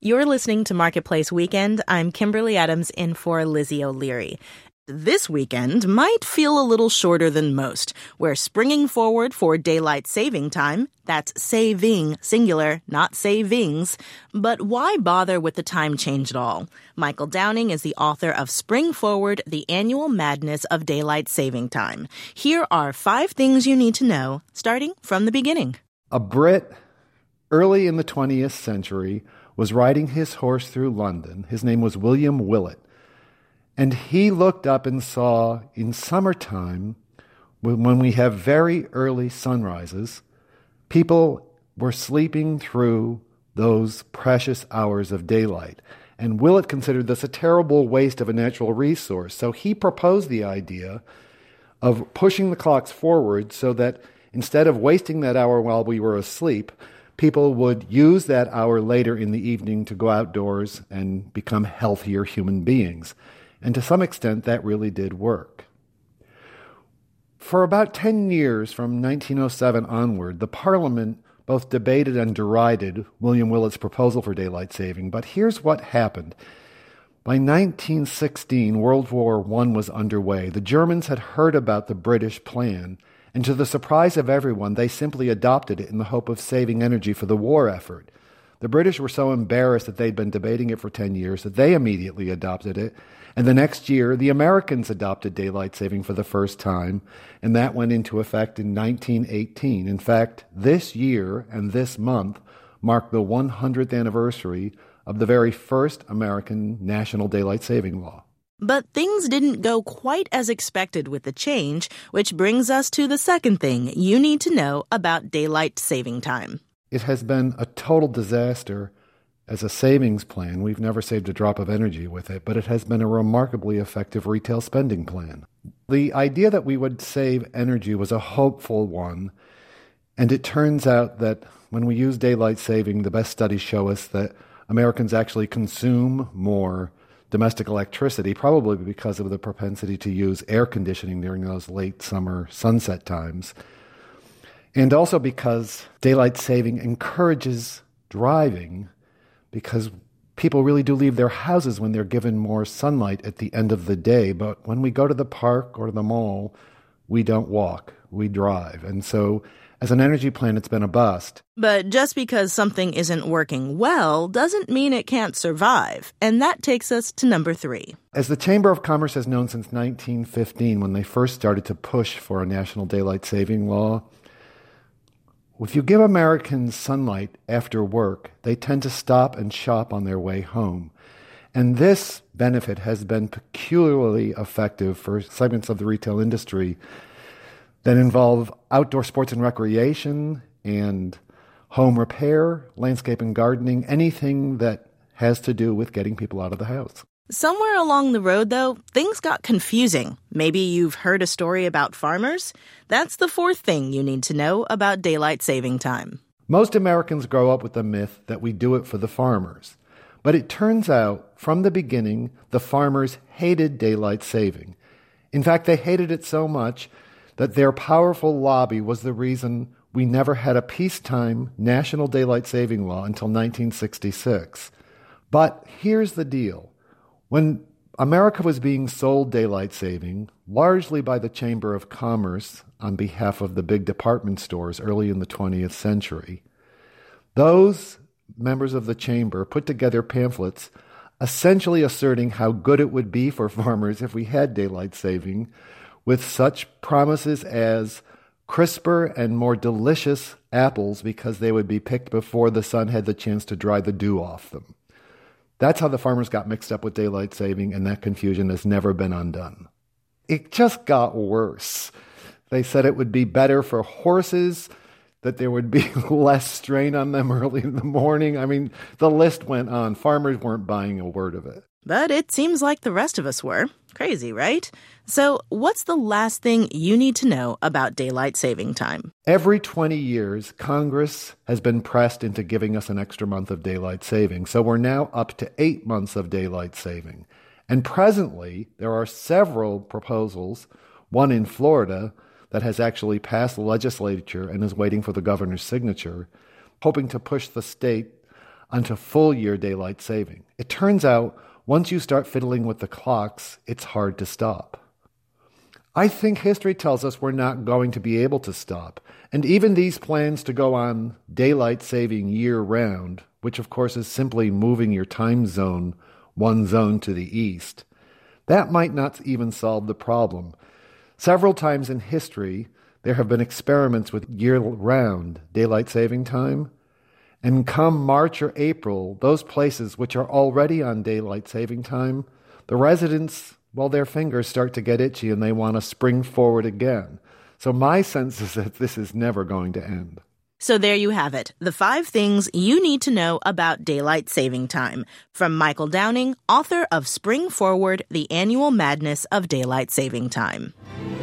You're listening to Marketplace Weekend. I'm Kimberly Adams in for Lizzie O'Leary. This weekend might feel a little shorter than most. We're springing forward for daylight saving time. That's saving, singular, not savings. But why bother with the time change at all? Michael Downing is the author of Spring Forward, the Annual Madness of Daylight Saving Time. Here are 5 things you need to know, starting from the beginning. A Brit, early in the 20th century, was riding his horse through London. His name was William Willett. And he looked up and saw in summertime, when we have very early sunrises, people were sleeping through those precious hours of daylight. And Willett considered this a terrible waste of a natural resource. So he proposed the idea of pushing the clocks forward so that instead of wasting that hour while we were asleep, people would use that hour later in the evening to go outdoors and become healthier human beings. And to some extent, that really did work. For about 10 years, from 1907 onward, the Parliament both debated and derided William Willett's proposal for daylight saving. But here's what happened. By 1916, World War I was underway. The Germans had heard about the British plan, and to the surprise of everyone, they simply adopted it in the hope of saving energy for the war effort. The British were so embarrassed that they'd been debating it for 10 years that they immediately adopted it. And the next year, the Americans adopted daylight saving for the first time, and that went into effect in 1918. In fact, this year and this month mark the 100th anniversary of the very first American national daylight saving law. But things didn't go quite as expected with the change, which brings us to the second thing you need to know about daylight saving time. It has been a total disaster as a savings plan. We've never saved a drop of energy with it, but it has been a remarkably effective retail spending plan. The idea that we would save energy was a hopeful one, and it turns out that when we use daylight saving, the best studies show us that Americans actually consume more domestic electricity, probably because of the propensity to use air conditioning during those late summer sunset times, and also because daylight saving encourages driving, because people really do leave their houses when they're given more sunlight at the end of the day. But when we go to the park or to the mall, we don't walk, we drive. And so as an energy plan, it's been a bust. But just because something isn't working well doesn't mean it can't survive. And that takes us to number 3. As the Chamber of Commerce has known since 1915, when they first started to push for a national daylight saving law, if you give Americans sunlight after work, they tend to stop and shop on their way home. And this benefit has been peculiarly effective for segments of the retail industry that involve outdoor sports and recreation and home repair, landscape and gardening, anything that has to do with getting people out of the house. Somewhere along the road, though, things got confusing. Maybe you've heard a story about farmers? That's the 4th thing you need to know about daylight saving time. Most Americans grow up with the myth that we do it for the farmers. But it turns out, from the beginning, the farmers hated daylight saving. In fact, they hated it so much that their powerful lobby was the reason we never had a peacetime national daylight saving law until 1966. But here's the deal. When America was being sold daylight saving, largely by the Chamber of Commerce on behalf of the big department stores early in the 20th century, those members of the Chamber put together pamphlets essentially asserting how good it would be for farmers if we had daylight saving, with such promises as crisper and more delicious apples because they would be picked before the sun had the chance to dry the dew off them. That's how the farmers got mixed up with daylight saving, and that confusion has never been undone. It just got worse. They said it would be better for horses, that there would be less strain on them early in the morning. I mean, the list went on. Farmers weren't buying a word of it. But it seems like the rest of us were. Crazy, right? So what's the last thing you need to know about daylight saving time? Every 20 years, Congress has been pressed into giving us an extra month of daylight saving. So we're now up to 8 months of daylight saving. And presently, there are several proposals, one in Florida that has actually passed the legislature and is waiting for the governor's signature, hoping to push the state onto full-year daylight saving. It turns out, once you start fiddling with the clocks, it's hard to stop. I think history tells us we're not going to be able to stop, and even these plans to go on daylight saving year-round, which of course is simply moving your time zone one zone to the east, that might not even solve the problem. Several times in history, there have been experiments with year-round daylight saving time, and come March or April, those places which are already on daylight saving time, the residents, well, their fingers start to get itchy and they want to spring forward again. So my sense is that this is never going to end. So there you have it, the 5 things you need to know about daylight saving time. From Michael Downing, author of Spring Forward, The Annual Madness of Daylight Saving Time.